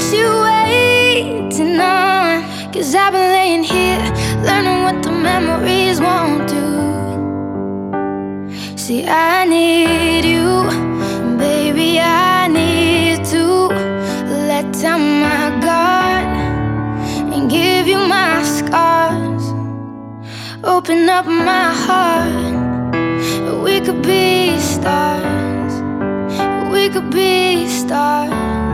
you waiting on? 'Cause I've been laying here, learning what the memories won't do. See, I need you, baby, I need to let down my guard and give you my scars. Open up my heart. We could be stars. We could be stars.